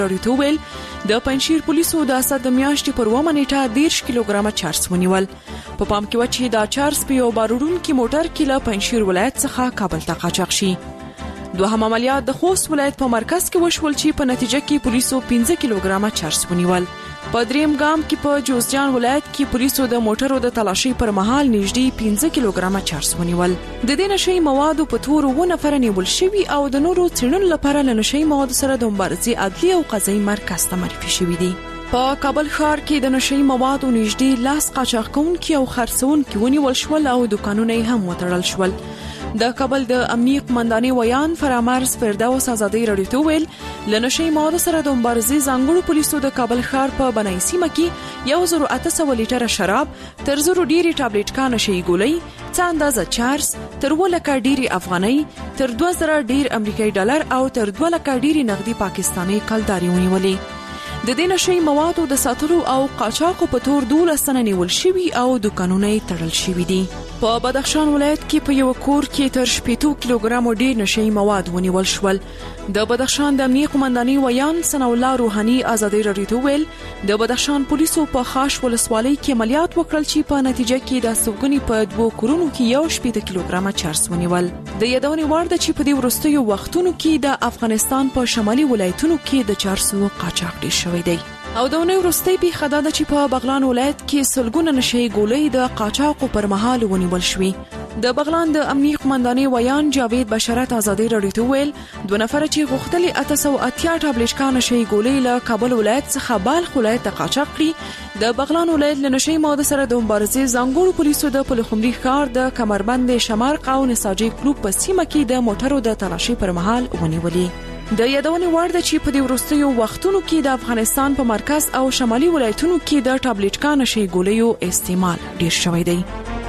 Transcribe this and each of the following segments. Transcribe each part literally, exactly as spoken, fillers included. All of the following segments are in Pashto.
راډیو ویل د پنځشیر پولیسو د اسد د میاشتې پر اوومه نیټه دېرش کیلوګرامه چرس ونیول. په پام کې و چې دا چرس په یو باروړونکي موټر کې له پنځشیر ولایت څخه کابل ته قاچاق شي. دوهم عملیات د خوست ولایت په مرکز کې وشول چې په نتیجه کې پولیسو پنځه کیلوګرامه چرس ونیول. په دریم ګام کې په جوزجان ولایت کې پولیسو د موټرو د تلاشي پر مهال نږدې پنځه کیلوګرامه چرس ونیول. د دې نشي موادو په تور و نفر نیول شوي او د نورو څېړنو لپاره له نشي موادو سره د مبارزې عدلي او قضایي مرکز ته معرفي شوي دي. په کابل ښار کې د نشي موادو نږدې لاس قاچاق کوونکي او خرڅوونکي ونیول شول او دکانونه هم وتړل شول. د کابل د امنیه قمندانۍ ویان فرامرز فردوس ازادي راډیو ته ویل له نشي موادو سره د مبارزې ځانګړو پولیسو د کابل ښار په بنای سیمه کې یو زر اته سوه لیټره شراب، تر زرو ډیری ټابلیټ نشي ګولۍ، څه اندازه چارس، تر اووه لکه ډیری افغانۍ، تر دوه زره ډیر امریکایي ډالر او تر دوه لکه ډیری نغدي پاکستاني کلداري ونیولې. د دې نشي موادو د ساتلو او قاچاقو په تور دولس تنه نیول شوي او دکانونه یې تړل شوي دي. په بدخشان ولایت کې په یو کور کې تر شپږ کیلوګرامو ډیر نشي مواد ونیول شول. د بدخشان د امنیه قمندانۍ ویان ثنا الله روحاني ازادي راډیو ته ویل د بدخشان پولیسو په خاش ولسوالۍ کې عملیات وکړل چې په نتیجه کې د سوګنی په دوو کورونو کې یو شپږ کیلوګرامه چرس ونیول. د یادونې وړ ده چې په دې وروستیو وختونو کې د افغانستان په شمالي ولایتونو کې د چرسو قاچاق ډیر شوی دی. او د نوې وروستۍ پیښه دا ده چې په بغلان ولایت کې سلګونه نشي ګولۍ د قاچاقو پر مهال ونیول شوې. د بغلان د امنیه قمندانۍ ویان جاوید بشارت ازادي راډیو ته ویل دوه نفر چې غوښتلي اته سوه اتیا ټابلیټ نشي ګولۍ له کابل ولایت څخه بالخ ولایت ته قاچاق کړي. د بغلان ولایت له نشي موادو سره د مبارزې ځانګړو پولیسو د پلخمري ښار د کمربند شمارق او نساجي کلوب په سیمه کې د موټرو د تلاشي پر مهال ونیولې. د یادونې وړ ده چې په دې وروستیو وختونو کې د افغانستان په مرکز او شمالي ولایتونو کې د ټابلیټ نشي ګولیو استعمال ډیر شوی دی.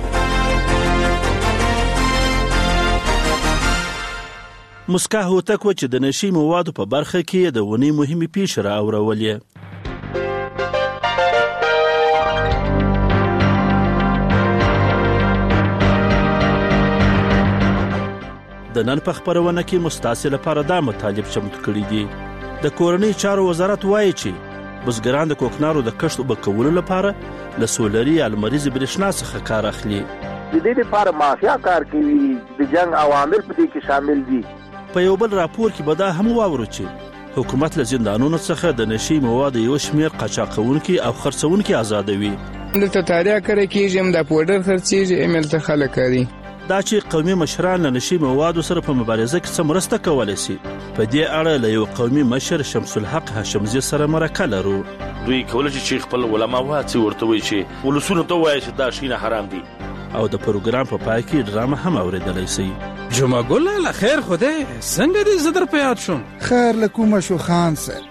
مسکا هوتک و چې د نشي موادو په برخه کې د ونی مهمه پیښه راوړولې. د نن په خبرونه کې مستاسې لپاره دا مطالب چمتو کړي دي. د کورنۍ چارو وزارت وایي چې بزګران د کوکنارو د کښت اوبه کولو لپاره له سولري یا لمریزې برېښنا څخه کار اخلي. د دې لپاره مافیا کار کوي، د جنګ عوامل په دې کې شامل دي. په یو بل راپور کې به دا هم واورو چې حکومت له زندانونو څخه د نشي موادو یو شمېر قاچاقونکي او خرڅونکي آزادوي. دلته تاریخ کړی کېږي د پوډر خرڅېږي ایمیل ته خلک کوي. دا چې قومي مشران له نشي موادو سره په مبارزه کې څه مرسته کولی شي، په دې اړه له یو قومي مشر شمس الحق هاشمزي سره مرکه لرو. دوی کولی شي چې خپل علما وهڅوي ورته وایي چې ولسونو ته وایي چې دا شیونه حرام دي. او د پروګرام په پای کې ډرامه هم اوریدلی شي. جمعه ګله له خیر خوده څنګه دې زه در په یاد شوم؟ خیر له کومه شو خان صاحب.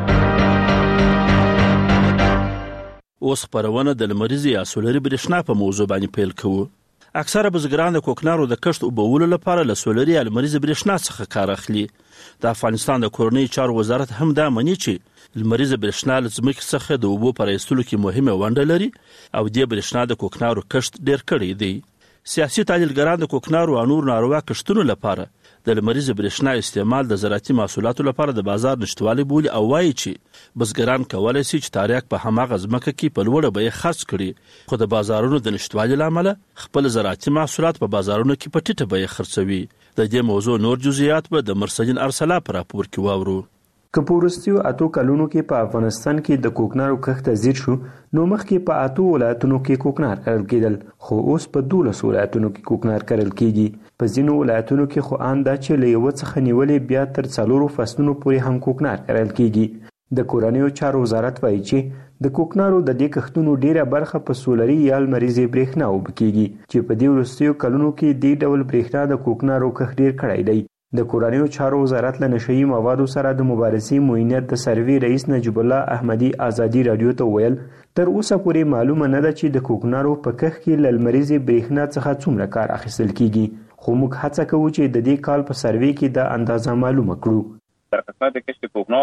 اوس خبرونه د لمریزې یا سولري برېښنا په موضوع باندې پیل کوو. اکثره بزګران د کوکنارو د کښت اوبولو لپاره له سولري یا لمریزې برېښنا څخه کار اخلي. د افغانستان د کورنۍ چارو وزارت هم دا مني چې لمریزه برېښنا له ځمکې څخه د اوبو په راایستلو کې مهمه ونډه لري او دې برېښنا د کوکنارو کښت ډیر کړی دی. سیاسي تحلیلګران د کوکنارو او نور ناروا کښتونو لپاره د لمریزه برېښنا استعمال د زراعتي محصولاتو لپاره د بازار نشتوالي بولي او وایي چې بزګران کولی شي چې تاریخ په هماغه ځمکه کې په لوړه بیه خرڅ کړي، خو د بازارونو د نشتوالي له امله خپل زراعتي محصولات په بازارونو کې په ټیټه بیه خرڅوي. د دې موضوع نور جزئیات به د مرسجین ارسلا په راپور کې واورو. که په وروستیو اتو کلونو کې په افغانستان کې د کوکنارو کښت زیات شو، نو مخکې په اتو ولایتونو کې کوکنار کرل کېدل، خو اوس په دولس ولایتونو کې کوکنار کرل کېږي. په ځینو ولایتونو کې خو ان دا چې له یوه څخه نیولې بیا تر څلورو فصلونو پورې هم کوکنار کرل کېږي. د کورنیو چارو وزارت وایي چې د کوکنارو د دې کښتونو ډیره برخه په سولري یا لمریزې برېښنا اوبه کېږي، چې په دې وروستیو کلونو کې دې ډول برېښنا د کوکنارو کښت ډیر کړی دی. د کورنیو چارو وزارت له نشهیي موادو سره د مبارزې معینیت د سروې رئیس نجیب الله احمدي ازادي راډیو ته ویل تر اوسه پورې معلومه نه ده چې د کوکنارو په کښت کې له لمریزې برېښنا څخه څومره کار اخیستل کیږي، خو موږ هڅه کوو چې د دې کال په سروې کې دا اندازه معلومه کړو. در قسمت کشت کوکنار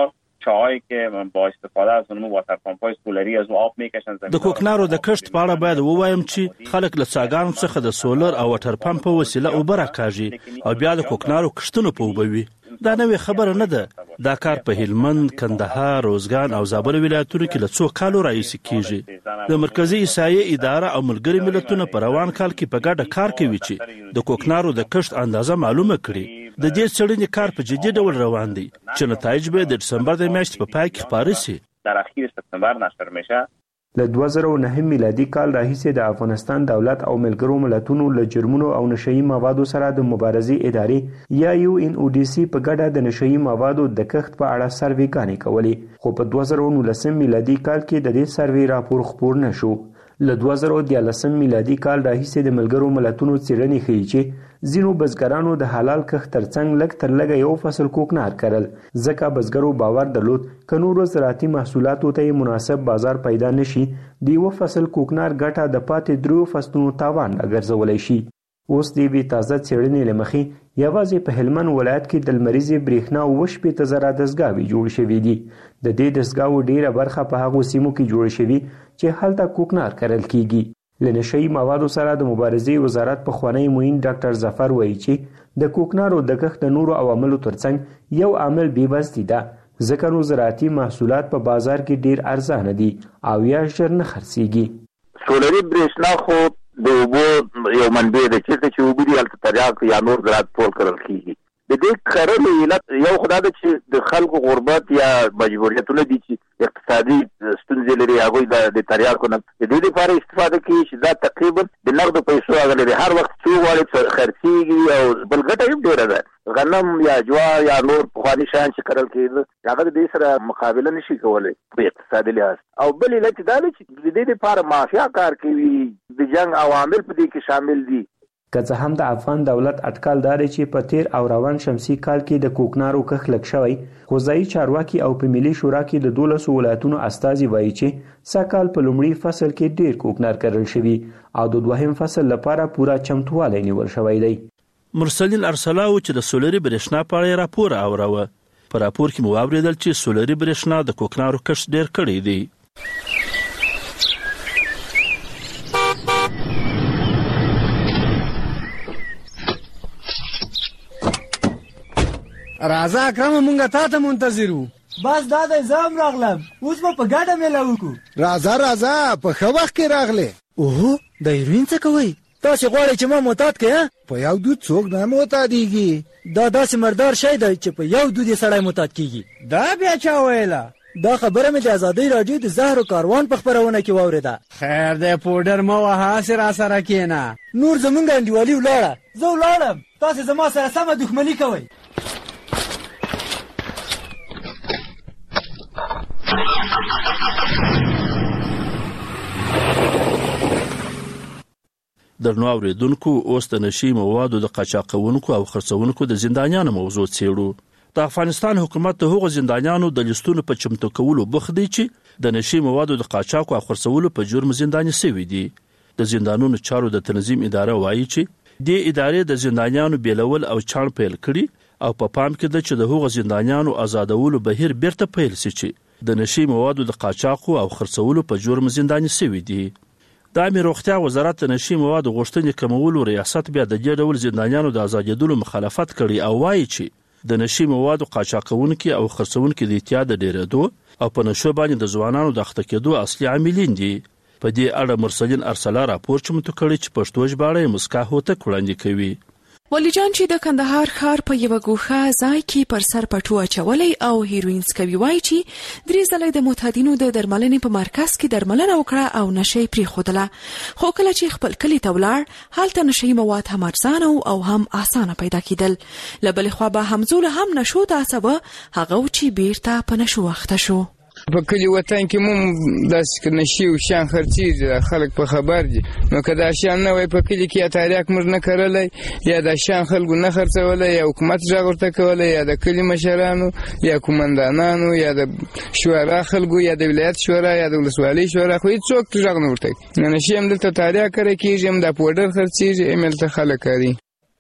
چاهایی که با استفاده از اونمو واتر پمپ‌های سولری از آب میکشن. د کوکنارو د کښت په اړه باید ووایم چې خلک له څاګانو څخه د سولر او واټر پمپ په وسیله اوبه راکاږي او بیا د کوکنارو کښتونو په اوبه وي. دا نوې خبره نه ده. دا کار په هلمند، کندهار، روزګان او زابل ولایتونو کې له څو کالو راهیسې کیږي. د مرکزي احصایې اداره او ملګري ملتونه په روان کال کې په ګډه کار کوي چې د کوکنارو د کښت اندازه معلومه کړي. د دې څېړنې کار په جدي ډول روان دی چې نتایج به د دسمبر د میاشتې په پای کې خپاره شي. در اخیر سپتامبر نشر میشه. له دوه زره و نهم میلادي کال راهیسې د افغانستان دولت او ملګرو ملتونو له جرمونو او نشهیي موادو سره د مبارزې ادارې یا یو ان او ډي سي په ګډه د نشهیي موادو د کښت په اړه سروېګانې کولې، خو په دوه زره و نولسم میلادي کال کې د دې سروې راپور خپور نه شو. له دوه زره و دیارلسم میلادي کال راهیسې د ملګرو ملتونو څېړنې ښیي چې ځینو بزګرانو د حلال کښت ترڅنګ لږ تر لږه یو فصل کوکنار کرل، ځکه بزګرو باور درلود که نورو زراعتي محصولاتو ته یې مناسب بازار پیدا نشي د یوه فصل کوکنار ګټه د پاتې دریو فصلونو تاوان راګرځولی شي. اوس د یوې تازه څېړنې له مخې یوازې په هلمند ولایت کې د لمریزې برېښنا اوه شپېته زره دستګاوې جوړې شوي دي. د دې دستګاوو ډېره برخه په هغو سیمو کې جوړې شوي چې هلته کوکنار کرل کیږي. له نشهیي موادو سره د مبارزې وزارت پخوانی معین ډاکټر ظفر وایي چې د کوکنارو د کښت د نورو عواملو ترڅنګ یو عامل بېوزلي ده، ځکه نو زراعتي محصولات په بازار کې ډېر ارزانه دي او یا ژر نه خرڅېږي. سولري برېښنا خو د اوبو یو منبع ده، چېرته چې اوبه دي هلته تریاک یا نور زراعت ټول کرل کېږي. د دې کرلو علت یو خدا ده چې د خلکو غربت یا مجبوریتونه دي چې اقتصادي ستونزې لري، هغوی د تریاکو نه د دې لپاره استفاده کوي چې دا تقریبا د نغدو پیسو هغه لري، هر وخت چې وغواړي خرڅېږي او بل ګټه هم ډېره ده. غنم یا جوار یا نور پخواني شیان چې کرل کېده هغه د دې سره مقابله نشي کولی په اقتصادي لحاظ. او بل علت دا دی چې د دې لپاره مافیا کار کوي، د جنګ عوامل په دې کې شامل دي. که څه هم د افغان دولت اټکل دا دی چې په تیر او روان شمسي کال کې د کوکنارو کښت لږ شوی، خو ځایي چارواکي او په ملي شورا کې د دولسو ولایتونو استازي وایي چې سږ په لومړي فصل کې ډېر کوکنار کرل شوي او د دوهم فصل لپاره پوره چمتووالی نیول شوی دی. مرسلین ارسلاو چې د سولري برېښنا په اړه راپور اوروه، په راپور کې مو واورېدل چې سولري برېښنا د کوکنارو کښت ډېر کړی دی. راځه اکرم مونږه تا ته منتظر وو. بس دا د زم راغلم، اوس به په ګډه میله وکړو. راځه راځه په ښه وخت کې راغلې. اوهو د هیروین څه کوئ؟ تاسې غواړئ چې ما معتاد کړئ؟ په یو دود څوک نه معتادېږي. دا داسې مردار شی دی چې په یو دود یې سړی معتاد کېږي. دا بیا چا ویله؟ دا خبره مې د ازادۍ راډیو د زهرو کاروان په خپرونه کې واورېده. خیر دی پوډر مه وهه، هسې راسره کښېنه. نور زمونږ انډیوالي ولاړه، زه ولاړم، تاسې زما سره سمه دښمني کوئ. درنو اوریدونکو، اوس د نشي موادو د قاچاقونکو او خرڅونکو د زندانیانو موضوع څېړو. د افغانستان حکومت د هغو زندانیانو د لیستونو په چمتو کولو بوخت دی چې د نشي موادو د قاچاق او خرڅولو په جرم زنداني شوي دي. د زندانونو چارو د تنظیم اداره وایي چې د ادارې د زندانیانو بیلول او چاڼ پیل کړي او په پام کې ده چې د هغو زندانیانو آزادولو بهیر بیرته پیل شي چې د نشي موادو د قاچاق او خرڅولو په جرم زنداني شوي دي. د عامه روغتیا وزارت د نشي موادو غوښتنې کمولو ریاست بیا د دې ډول زندانیانو د آزادېدلو مخالفت کړي او وایي چې د نشي موادو قاچاقونکي او خرڅونکي د اعتیاد د ډېرېدو او په نشو باندې د ځوانانو د اخته کېدو اصلي عاملین دي. په دې اړه مرسلین ارسلا راپور چمتو کړی چې پښتو ژباړه یې مسکا هوتک وړاندې کوي. ولی جان چې د کندهار ښار په یوه ګوښه ځای کې پر سر پټو اچولی او هیروین څکوي وایي چې درې ځله د معتادینو د درملنې په مرکز کې درملنه وکړه او نشه یې پرېښودله، خو کله چې خپل کلي ته ولاړ هلته نشه یي مواد هم ارزانه او هم اسانه پیدا کېدل. له بلې خوا به همزوله هم نشو ته هڅوه، هغه و چې بیرته په نشو اخته شو. په کلي وطن کې مو داسې نشي او شیان خرڅېږي، خلک په خبر دي. نو که دا شیان نه وای په کلي کې یا تریاک موږ نه کرلی یا دا شیان خلکو نه خرڅولی یا حکومت غږ ورته کولی یا د کلي مشرانو یا قومندانانو یا د شورا خلکو یا د ولایت شورا یا د ولسوالۍ شورا، خو هېڅوک غږ نه ورته کوي. نو نشي هم دلته تریاک کرلی کېږي، هم دا پوډر خرڅېږي، هم هلته خلک کاري.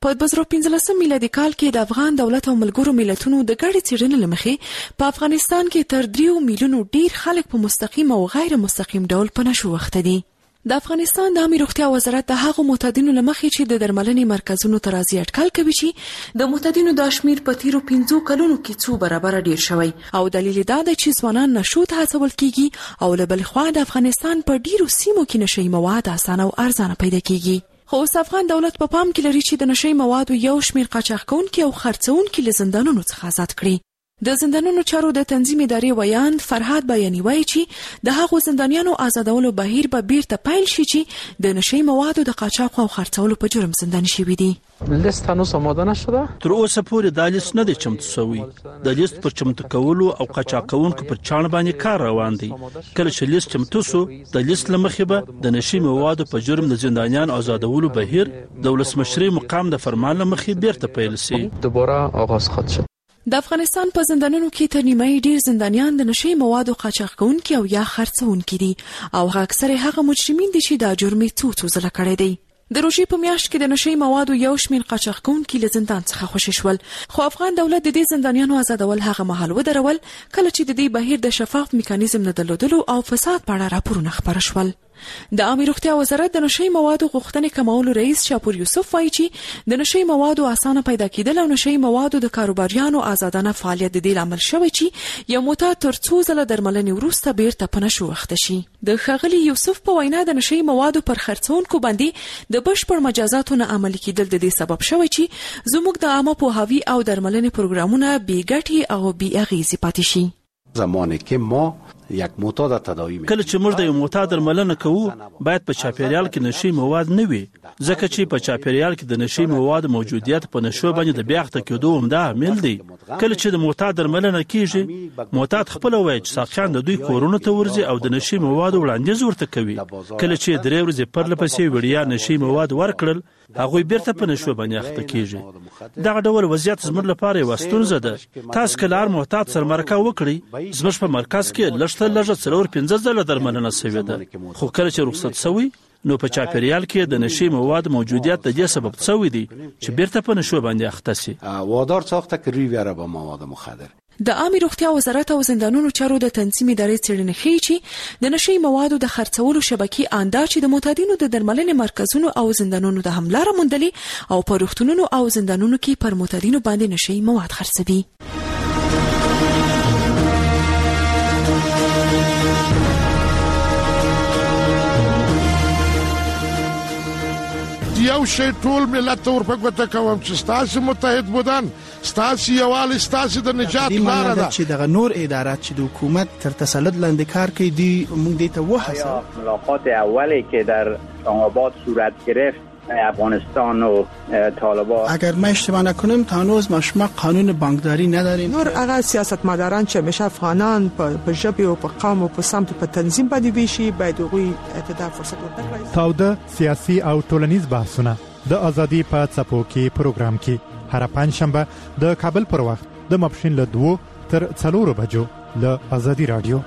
په دوه زره پنځلسم میلادي کال کې د افغان دولت او ملګرو ملتونو د ګډې څېړنې له مخې په افغانستان کې تر دریو میلیونو ډیر خلک په مستقیم او غیر مستقیم ډول په نشو وخته دي. د افغانستان د عامه روغتیا وزارت د هغو معتادینو له مخې چې د درملنې مرکزونو ته راځي اټکل کوي چې د معتادینو د شمیر په تیرو پنځو کلونو کې څو برابر ډیر شوی او دلیل دا دی چې ځوانان نشو ته هڅول کیږي او له بل خوا د افغانستان په ډیرو سیمو کې نشئی مواد اسانه او ارزانه پیدا کیږي. خو اوس افغان دولت په پام کې لري چې د نشئی موادو یو شمیر قاچاقونکي او خرڅونکي له زندانونو څخه آزاد کړي. د زندانونو چارو د تنظیم ادارې ویاند فرهاد بیانی وایي چې د هغو زندانیانو آزادولو بهیر به بیرته پیل شي چې د نشئی موادو د قاچاق او خرڅولو په جرم زنداني شوي دي. لیست هنوز آماده نشده؟ تر اوسه پورې دا لیست نه دی چمتو شوی. د لیست پر چمتو کولو او قاچاقونکو پر چاڼ باندې کار روان دی. کله چې لیست چمتو شو د لیست له مخې به د نشئی موادو په جرم د زندانیانو آزادولو بهیر د ولسمشرۍ مقام د فرمان له مخې بیرته پیل شي. دوباره آغاز خواهد شد. د افغانستان په زندانونو کې تر نیمایي ډیر زندانیان د نشئی موادو قاچاق کوونکي او یا خرڅونکي دي او اکثره هغه مجرمین دي چې دا جرم څو څو ځله کړی دی. د روژې په میاشت کې د نشئی موادو یو شمېر قاچاق کوونکي له زندان څخه خوشي شول، خو افغان دولت د دې زندانیانو آزادول هغه مهال ودرول کله چې د دې بهیر د شفاف میکانیزم نه درلودلو او فساد په اړه راپورونه خپاره شول. د عامه روغتیا وزارت د نشئی موادو غوښتنې کمولو رئیس شاپور یوسف وایي چې د نشئی موادو اسانه پیدا کېدل او نشئی موادو د کاروباریانو آزادانه فعالیت د دې لامل شوی چې یو معتاد تر څو ځله درملنې وروسته بیرته په نشو وخته شي. د ښاغلي یوسف په وینا د نشئی موادو پر خرڅونکو باندې د بشپړ مجازاتو نه عملي کېدل د دې سبب شوی چې زموږ د عامه پوهاوي او درملنې پروګرامونه بې ګټې او بې اغېزې پاتې شي. زمانی که ما یک معتاد تداوی می‌کنیم کله چې موږ د یو معتاد درملنه کوو باید په چاپیریال کې نشئی مواد نه وي، ځکه چې په چاپیریال کې د نشئی مواد موجودیت په نشو باندې د بیا اخته کېدو همدا عامل دی. کله چې د معتاد درملنه کیږي معتاد خپل وایي چې ساقچان د دوی کورونو ته ورځي او د نشئی مواد وړاندیز ورته کوي. کله چې درې ورځې پرله پسې وړیا نشئی مواد ورکړل هغوی بیرته په نشو باندې اخته کیږي. دغه ډول وضعیت زموږ لپاره یوه ستونزه ده. تاسو که لار معتاد سره مرکه وکړئ، زموږ په مرکز کې لږ تر لږه څلور پنځه ځله درملنه شوې ده، خو کله چې رخصت شوی نو په چاپیریال کې د نشئی مواد موجودیت د دې سبب شوی دی چې بیرته په نشو باندې اخته شي. وادار ساخته که روی بیاره با مواد مخدر. د عامه روغتیا وزارت او زندانونو چارو د تنظیم ادارې څېړنې ښیي چې د نشئی موادو د خرڅولو شبکې انداز چې د معتادینو د درملنې مرکزونو او زندانونو د هم لاره موندلې او په روغتونونو او زندانونو کې پر معتادینو باندې نشئی مواد خرڅوي. یو شی ټول ملت ته ورپګوته کوم چې ستاسو متحد بودن ستاسو یووالی ستاسو د نجات لاره ده. چې دغه نور ادارات چې د حکومت تر تسلط لاندې کار کوي دی موږ دې ته وهڅوو. ملاقات اولی که در اسلام‌آباد صورت گرفت افغانستان و طالبان، اگر ما اشتباه نکنم تا هنوز ما شما قانون بانکداری نداریم. نور هغه سیاستمداران چې همیشه افغانان په ژبه او په قوم او په سمت په تنظیم باندې ویشي باید هغوی اعتدال فرصت ورکړي. تاوده سیاسي او ټولنیز بحثونه د ازادي په څپو کې پروګرام کې هر پنځشنبه د کابل پر وخت د ماپښین له دوه تر څلورو بجو له ازادي رادیو.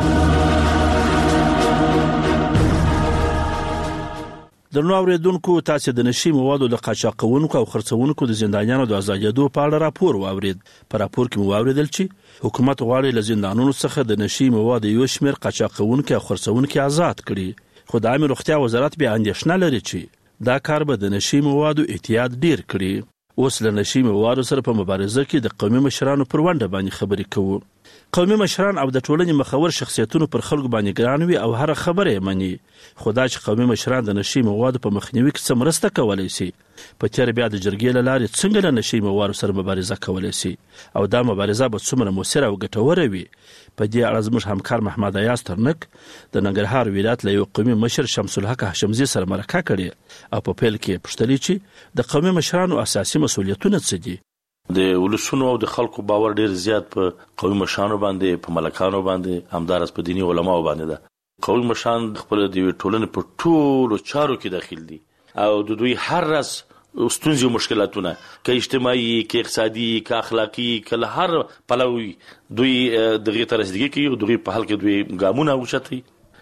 درنو اوریدونکو، تاسو د نشئی موادو د قاچاقونکو او خرڅونکو د زندانیانو د آزادېدو په اړه راپور واورید. په راپور کې مو واوریدل چې حکومت غواړي له زندانونو څخه د نشئی موادو یو شمېر قاچاقونکي او خرڅونکي آزاد کړي، خو د عامه روغتیا وزارت بیا اندېښنه لري چې دا کار به د نشئی موادو احتیاط ډیر کړي. اوس له نشئی موادو سره په مبارزه کې د قومي مشرانو پر ونډه باندې خبرې کوو. قومي مشران او د ټولنې مخور شخصیتونو پر خلکو باندې ګران وي او هر خبره یې مني، خو دا چې قومي مشران د نشئی موادو په مخنیوي کې څه مرسته کولی شي، په تېره بیا د جرګې له لارې څنګه له نشئی موادو سره مبارزه کولی شي او دا مبارزه به څومره مؤثره او ګټوره وي. په دې اړه زموږ همکار محمد ایاز ترنک د ننګرهار ولایت له یو قومي مشر شمس الحق هاشمزي سره مرکه کړې او په پیل کې پوښتلې چې د قومي مشرانو اساسي مسؤلیتونه څه دي. د ولسونو او د خلکو باور ډیر زیات په قومي مشرانو باندې، په ملکانو باندې، همدارس په دینی علماو باندې ده. قومي مشران خپل د ټولنې په ټولو چارو کې داخل دي او د دوی هر راز ستونزې او مشکلاتونه که اجتماعي، که اقتصادي، که اخلاقي، که له هر پلوي دوی دغه ته رسیدګي کوي او دوی په حل کې دوی ګامونه اوچتوي.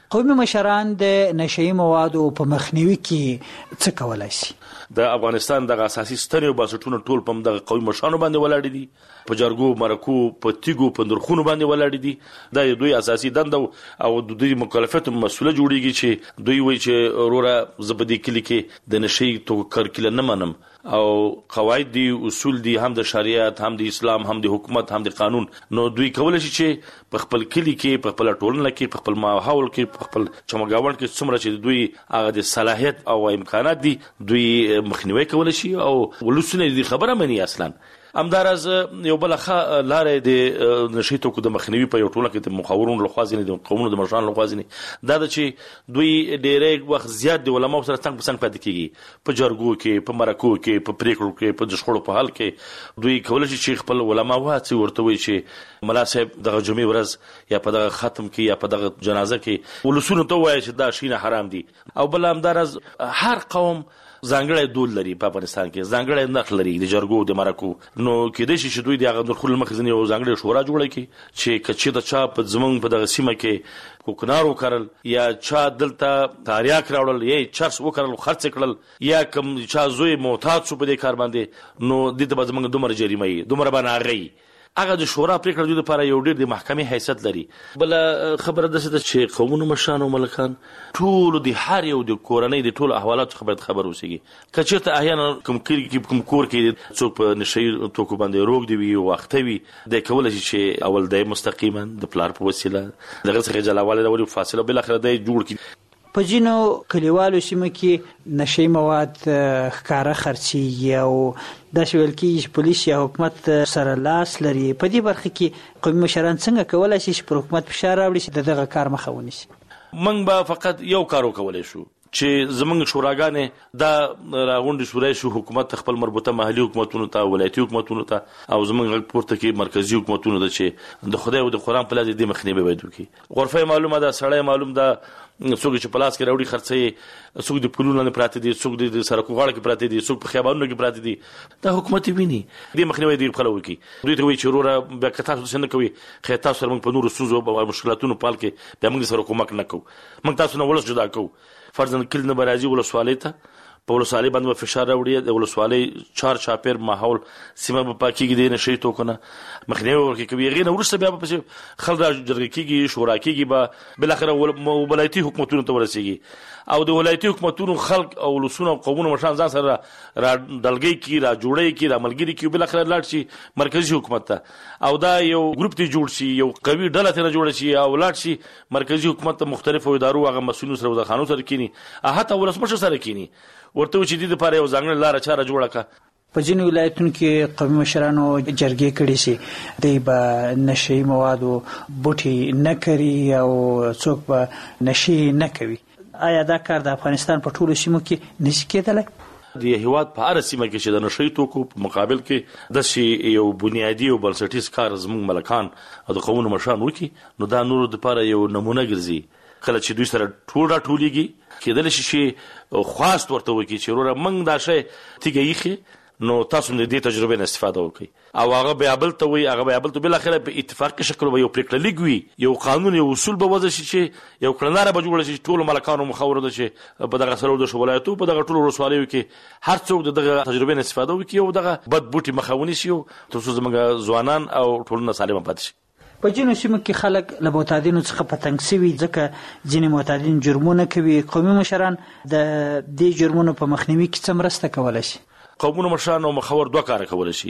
قومي مشران د نشئی موادو په مخنیوي کې څه کولای شي؟ د افغانستان د اساسي ستنې او باسټونو ټول په دغه قومي مشرانو باندې ولاړ دي، په جرګو مرکو په تیګو په درخونو باندې ولاړ دي. دا دوی اساسي دنده او د دوی مکلفیت مسوله جوړیږي چې دوی وایي چې وروره زبدي کلی کې د نشئی تو کرکله نه منم او قواعد دي، اصول دي، هم د شریعت، هم د اسلام، هم د حکومت، هم د قانون. نو دوی کولای شي چې په خپل کلی کې، په خپل ټولنه کې، په خپل ماحول کې، په خپل چمګاوند کې څومره چې دوی هغه د صلاحیت او امکانات دي دوی مخنیوي کولای شي او ولسونه دې خبره مني. اصلا همدارز یو بل ښه لارې د نشئی توکو د مخنیوي په یو ټولنه کې د مخاورونو لخوا ځینې د قومونو د مشرانو لخوا ځینې دا ده چې دوی ډېری وخت زیات د علماو سره څنګ په څنګ پاتې کېږي، په جرګو کې، په مرکو کې، په پریکړو کې، په د شخړو په حل کې. دوی کولی شي چې خپل علما وهڅوي، ورته وایي چې ملا صاحب دغه جمعې ورځ یا په دغه ختم کې یا په دغه جنازه کې ولسونو ته ووایي چې دا شینه حرام دي. او بل همدارز هر قوم ځانګړی دود لري، په افغانستان کې ځانګړی نقش لري د جرګو د مرکو. نو کېدای شي چې دوی د هغه درخول مخې ځینې یو ځانګړې شورا جوړه کړي چې که چېرته چا په زموږ په دغه سیمه کې کوکنار وکرل یا چا دلته تاریاک راوړل یا چرس وکرل خرڅ کړل یا کوم چا زوی محتاط شو په دې کار باندې، نو دې ته به زموږ دومره جریمه وي، دومره به ناغه هغه د شورا پریکړه دوی لپاره یو ډېر د محکمې حیثیت لري. بل خبره ده چې قومونو مشران او ملکان ټول د هر یو د کورنۍ د ټول احوالاتو خبرت خبر اوسېږي. که چېرته احیانا کوم کلی کې کوم کور کې څوک په نشئی توکو باندې روغ دی وي او وخته وي، دی کولی شي چې اول دی مستقیما د پلار په وسیله دغه څخه جلاوالی راولي فاصله بالاخره دی جوړ کړي. په ځینو کلیوالو سیمو کې نشئی مواد ښکاره خرڅېږي او داسې ویل کېږي چې پولیس یا حکومت سره لاس لري. په دې برخه کې قومي مشران څنګه کولی شي چې پر حکومت فشار راوړي چې د دغه کار مخه ونیسي؟ موږ به فقط یو کار وکولی شو چې زموږ شوراګانې دا راغونډې شورای شو، حکومت خپل مربوطه محلي حکومتونو ته، ولایتي حکومتونو ته او زموږ غږ پورته کې مرکزي حکومتونو ته چې د خدای او د قرآن په لاس دې مخنیوی باید وکړي. غرفه معلومه ده، سړی معلوم ده، څوک چې په لاس کې راوړي خرڅوي، څوک د پلونو لاندې پراته دي، څوک د سړکو غاړه کې پراته دي، څوک په خیابانونو کې پراته دي. دا حکومت ویني، دې مخنیوی دې خپله وکړي. دوی ته وایي چې وروره بیا که تاسو داسې نه کوئ خیر تاسو سره موږ په نورو ستونزو او مشکلاتونو په حال کې بیا موږ سره کومک نه کوو، موږ تاسو نه ولس جدا کوو. فرضاً کلي نه به راځي ولسوالۍ ته، په ولسوالۍ باندې به فشار راوړي، د ولسوالۍ چار چاپېر ماحول سیمه به پاکېږي د نشئی توکو نه، مخنیوی ورکې کوي. هغې نه وروسته بیا به پسې خلک را جرګه کېږي، شورا کېږي، به بالاخره ولایتي حکومتونو ته ورسېږي او د ولایتي حکومتونو خلک او ولسونه او قومونه مشران ځان سره را ډلګۍ کړي، را جوړی کړي، را ملګري کړي، بالاخره لاړ شي مرکزي حکومت ته او دا یو ګروپ ته جوړ شي، یو قوي ډله ترې جوړه شي او لاړ شي مرکزي حکومت ته مختلفو ادارو هغه مسؤلینو سره د خانو سره کینی، حتی ولسمشر سره کینی، ورته چې دې لپاره یو ځانګړې لاره چاره جوړه کړه. په ځینو ولایتونو کې قومي مشرانو جرګې کړي سي، دوی به نشئی موادو بوټي نه کري او څوک به نشئی نه کوي. آیا دا کار د افغانستان په ټولو سیمو کې نشي کېدلی؟ د هیواد په هره سیمه کې چې د نشئی توکو په مقابل کې داسې یو بنیادي او بنسټیز کار زموږ ملکان او د قومونو مشران وکړي، نو دا نورو دپاره یو نمونه ګرځي. کله چې دوی سره ټول راټولېږي کېدلی شي چې خواست ورته وکړي چې وروره موږ دا شی تیږه ایښې، نو تاسو د دې تجربې نه استفاده وکړئ او هغه بیا بل ته وایي، هغه بیا بل ته بالاخره په اتفاقي شکل به یو پرېکړه لیک وي، یو قانون، یو اصول به وضع شي چې یو کړنلاره به جوړه شي چې ټولو ملکانو مخاوره ده چې په دغه څلور دېرشو ولایتو په دغه ټولو ولسوالیو کې هر څوک د دغه تجربې نه استفاده وکړي او دغه بد بوټي مخه ونیسي تر څو زموږ ځوانان او ټولنه سالمه پاتې شي. په ځینو سیمو کې خلک له معتادینو څخه په تنګ سوي ځکه ځینې معتادین جرمونه کوي. قومي مشران د دې جرمونو په مخنیوي کې څه مرسته کولی شي؟ قومونو مشران او مخور دوه کاره کولی شي.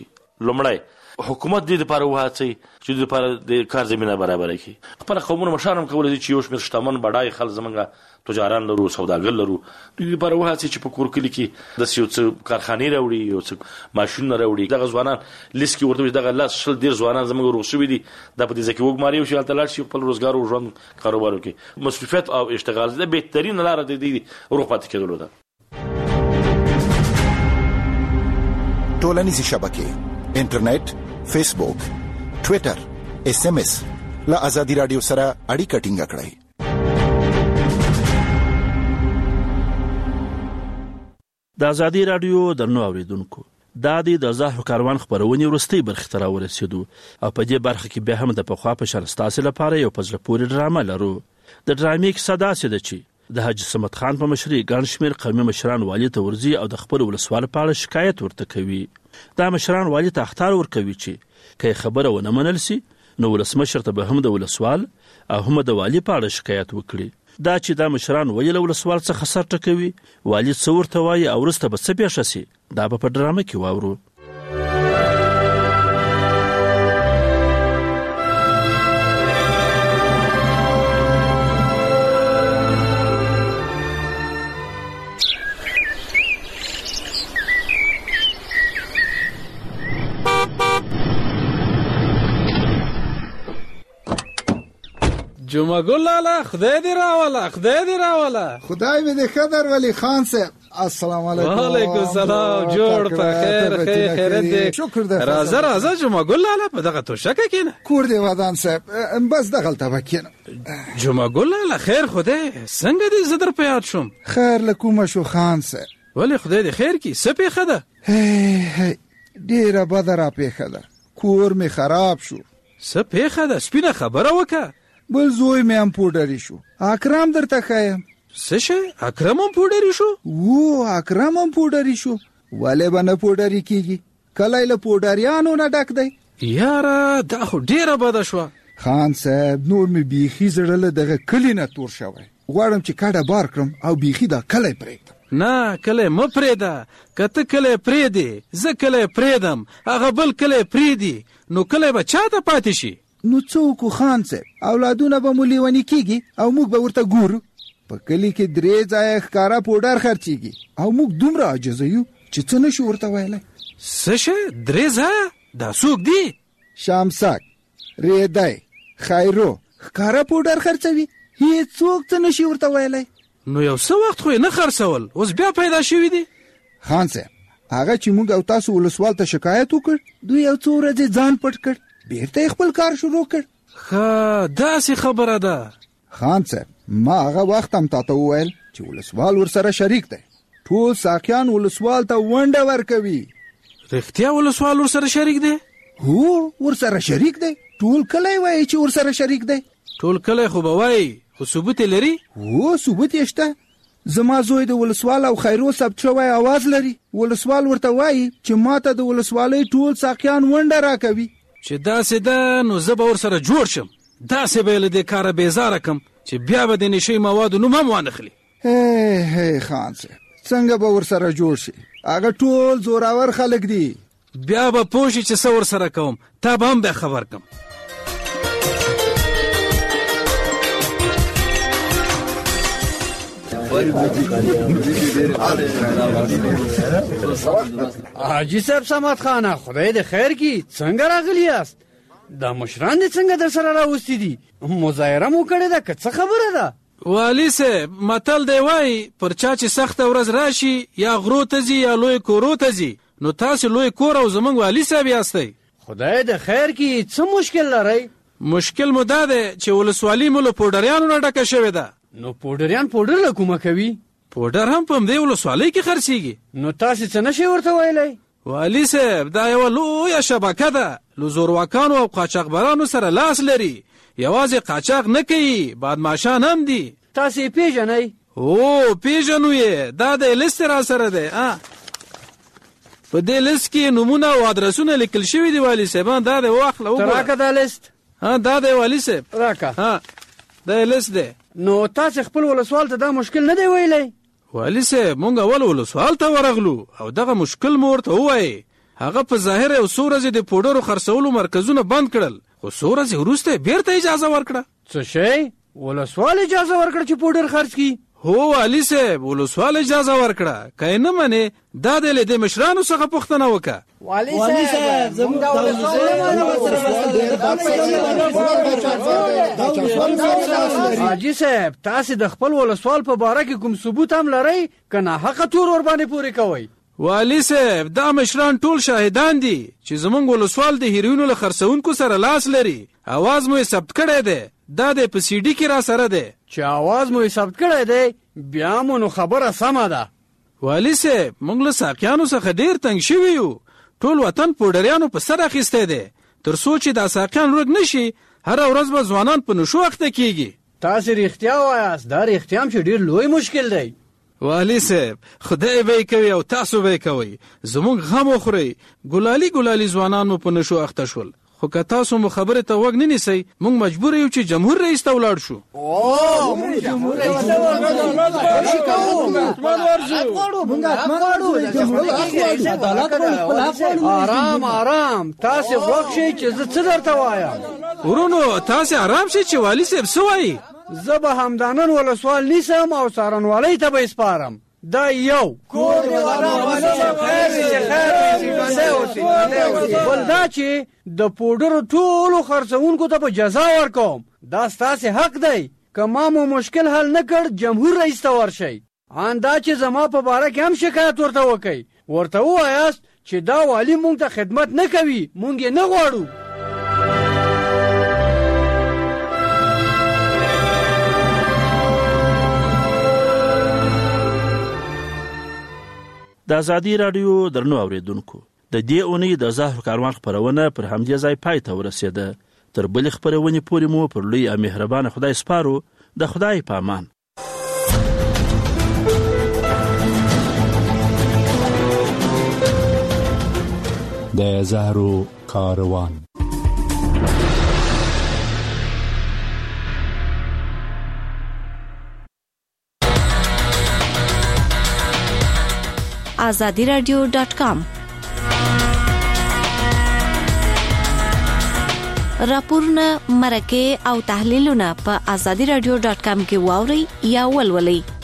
لومړی حکومت دې لپاره وهڅوي چې دې لپاره د کار زمینه برابره کړي. خپله قومونه مشران هم کولی شي چې یو شمېر شتمن بډای خلک زموږ تجاران لرو، سوداګر لرو، دوی لپاره وهڅوي چې په کور کلي کې داسې یو څه کارخانې راوړي، یو څه ماشینونه راوړي. دغه ځوانان لیست کې ورته دغه لس شل ډېر ځوانان زموږ روغ شوي دي، دا په دې ځای کې وګماري شي، هلته لاړ شي خپل روزګار او ژوند کاروبار وکړي. مصروفیت او اشتغال د بهترینه لاره د دې روغ پاتې کېدلو ده. ټولنیزې شبکې، انټرنیټ، فیسبوک، ټویټر، اس ام اس له ازادي راډیو سره اړیکه ټینګه کړئ. د ازادي راډیو درنو اوریدونکو، دا د زاهو کاروان خبرونې وروستۍ برخې ته راورسېدو او په دې برخه کې بیا هم د پخوا په شان ستاسو لپاره یو په زړه پورې ډرامه لرو. د ډرامې کیسه داسې ده چې د حاجي صمد خان په مشرۍ ګڼ شمېر قومي مشران والي ته ورځي او د خپل ولسوال په اړه شکایت ورته کوي. دا مشران والي ته اخطار ورکوي چې که خبره ونه منل سي نو ولسمشر ته به هم د ولسوال او هم د والي په اړه شکایت وکړي. دا چې دا مشران ولې له ولسوال څخه سر ټکوي، والي څه ورته وایي او وروسته به څه پیښه سي، دا به په ډرامه کې واورو. جمعه ګل لالا خدای دې راوله خدای دې راوله. خدای مې دې خدر ولی خان صاحب. السلام علیکم. وعلیکم السلام. جوړ په خیر خیر خیرت دې. شکر دې. راځه راځه جمعه ګل لالا په دغه توشکه کېنه. کور دې ودان صاحب بس دغلته وکینه. جمعه ګل لالا خیر خدای څنګه دې زدر په یاد شوم. خیر لکومه شو خان صاحب. ولی خدای دې خیر کی څه پیښه ده؟ هی ډیره بده را پیښه ده. کور مې خراب شو. څه پیښه ده؟ سپینه خبره وکړه. بل زوی مې هم پوډری شو. اکرم درته ښیم. څه شی؟ اکرم هم پوډری شو؟ و اکرم هم پوډری شو. ولې به نه پوډری کیږي؟ کلی له پوډریانو نه ډک دی. یاره دا خو ډیره بده شوه. خان صاحب نور مې بیخي زړه له دغه کلي نه تور شوی. غواړم چې کډه بار کړم او بیخي دا کلی پرېږدم. نه کلی مه پرېږده. که ته کلی پرېږدې زه کلی پرېږدم هغه بل کلی پرېږدي نو کلی به چا ته پاتې شي؟ نو څوک خان صاحب اولادونه به مو لیونی کیږي او موږ به ورته ګورو. په کلي کې درې ځایه ښکاره پوډر خرڅیږي او موږ دومره عاجزه یو چې څه نشو ورته ویلی. څه شی؟ درې ځایه؟ دا څوک دي؟ شامسک، ریدی، خیرو ښکاره پوډر خرڅوي. هیڅوک څه نشي ورته ویلی. نو یو څه وخت خو یې نه خرڅول اوس بیا پیدا شوي دي. خان صاحب هغه چې موږ او تاسو ولسوال ته شکایت وکړ دوی یو څو ورځې ځان پټ کړ بیرته خپل کار شروع کړ. ښه داسې خبره ده. خان صاحب ما هغه وخت هم تاته وویل چې ولسوال ورسره شریک دی. ټول ساقیان ولسوال ته ونډه ورکوي. رښتیا ولسوال ورسره شریک دی؟ هو ورسره شریک دی. ټول کلی وایي چې ورسره شریک دی. ټول کلی خو به وایي خو ثبوت یې لري؟ هو ثبوت یې شته. زما زوی د ولسوال او خیرو ثبت شوی آواز لري. ولسوال ورته وایي چې ماته د ولسوالۍ ټول ساقیان ونډه راکوي. چې داسې ده نو زه به ورسره جوړ شم. داسې به یې له دې کاره بیزاره کم چې بیا به د نشې موادو نوم هم وانخلي. هی هی خان صاحب څنګه به ورسره جوړ شي؟ هغه ټول زوراور خلک دي. بیا به پوه شي چې څه ورسره کوم. تا به هم بیا خبر کم. حاجی صاحب صمد خانه خدای دې خیر کی څنګه راغلی یاست؟ دا مشران دې څنګه در سره راوستي دي؟ مظاهره مو کړې ده که څه خبره ده؟ والي صاحب متل دی وایي پر چا چې سخته ورځ راشي یا غرو ته ځي یا لوی کورو ته ځي نو تاسې لوی کور او زموږ والي صاحب یاستئ. خدای دې خیر کی څه مشکل لرئ؟ مشکل مو دا دی چې ولسوالي مو له پوډریانو نه ډکه شوې ده. نو پوډریان پوډر له کومه کوي؟ پوډر هم په همدې ولسوالۍ کې خرڅېږي. نو تاسې څه نشئ ورته ویلی؟ والي صاحب دا یوه لویه شبکه ده. له زورواکانو او قاچاقبرانو سره لاس لري. یوازې قاچاق نه کوي بادماشان هم دي. تاسې یې پېژنئ؟ هو پېژنو یې. دا د لیست را سره دی. په دې لیست کې نومونه او ادرسونه لیکل شوي دي والي صاحب. دا دی واخله وګوره. ته راکه دا لیست. دا دی والي صاحب راکه. دا لیست دی. نو تاسې خپل ولسوال ته دا مشکل نه دی ویلی؟ والي صاحب مونږ اول ولسوال ته ورغلو او دغه مشکل مو ورته ووایي. هغه په ظاهر یو څو ورځې د پوډرو خرڅولو مرکزونه بند کړل خو څو ورځې وروسته بیرته اجازه ورکړه. څه شی؟ ولسوال اجازه ورکړه چې پوډر خرڅ کړي؟ هو والي صاحب ولسوال اجازه ورکړه. که یې نه منې دا دی له دې مشرانو څخه پوښتنه وکړه. والي صاحب زموږ دا ولسوال حاجي صاحب تاسې د خپل ولسوال په باره کې کوم ثبوت هم لرئ که ناحقه تور ورباندې پورې کوئ؟ والي صاحب دا مشران ټول شاهدان دي چې زموږ ولسوال د هیروینو له خرڅونکو سره لاس لري. اواز مو یې ثبت کړی دی. دا د په سی ډي کې را سره دی. چې اواز مو یې ثبت کړی دی بیا مو نو خبره سمه ده. والي صاحب موږ له ساقیانو څخه ډېر تنګ شوي یو. ټول وطن پوډریانو په سر اخیستی دی. تر څو چې دا ساقیان ورک نشي هره ورځ به ځوانان په نشو اخته کیږي. تاسو رښتیا وایاست دا رښتیا هم چې ډیر لوی مشکل دی. والی صاحب خدای به کوي او تاسو به کوي زموږ غم وخوري. ګلالي ګلالي ځوانان مو په نشو اخته شول خو که تاسو مو خبره ته وګ نه نیسئ موږ مجبور یو چې جمهور رئیس ته ولاړ شو. او موږ جمهور رئیس ته ولاړ. آرام آرام تاسو وښی چې زه څه درته وایم. ورونو تاسو آرام شئ چې والی صاحب څه وایي. زه به همدانن ولسوال نیسم او څارنوالۍ ته به سپارم. دا یو کور دی بل دا چې د پوډرو ټولو خرڅونکو ته په جزا ورکوم. دا ستاسې حق دی. که ما مو مشکل حل نه کړ جمهور رئیس ته ورشئ. ان دا چې زما په باره کې هم شکایت ورته وکئ ورته ووایاست چې دا والي مونږ ته خدمت نه کوي مونږ یې نه غواړو. د ازادي رادیو درنو اوریدونکو د دې اونۍ د زهر کاروان خبرونه پر همدې ځای پای ته ورسېده. تر بلې خبرونې پورې مو پر لوی او مهربان خدای سپارو. د خدای په امان. د زهر کاروان azadi radio dot com راپورونه مرکه او تحلیلونه په azadi radio dot com کې واوري یا ولولئ.